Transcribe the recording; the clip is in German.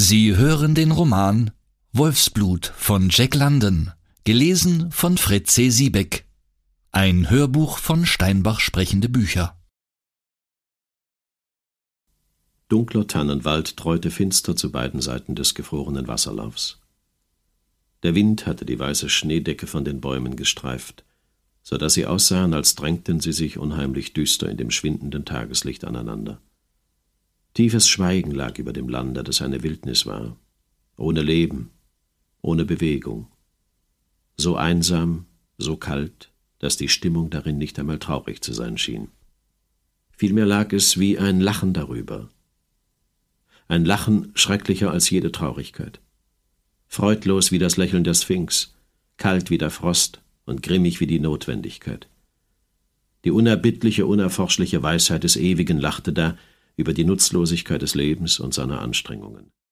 Sie hören den Roman Wolfsblut von Jack London, gelesen von Fritz C. Siebeck. Ein Hörbuch von Steinbach Sprechende Bücher. Dunkler Tannenwald treute finster zu beiden Seiten des gefrorenen Wasserlaufs. Der Wind hatte die weiße Schneedecke von den Bäumen gestreift, so dass sie aussahen, als drängten sie sich unheimlich düster in dem schwindenden Tageslicht aneinander. Tiefes Schweigen lag über dem Lande, das eine Wildnis war, ohne Leben, ohne Bewegung, so einsam, so kalt, dass die Stimmung darin nicht einmal traurig zu sein schien. Vielmehr lag es wie ein Lachen darüber, ein Lachen schrecklicher als jede Traurigkeit, freudlos wie das Lächeln der Sphinx, kalt wie der Frost und grimmig wie die Notwendigkeit. Die unerbittliche, unerforschliche Weisheit des Ewigen lachte da über die Nutzlosigkeit des Lebens und seiner Anstrengungen.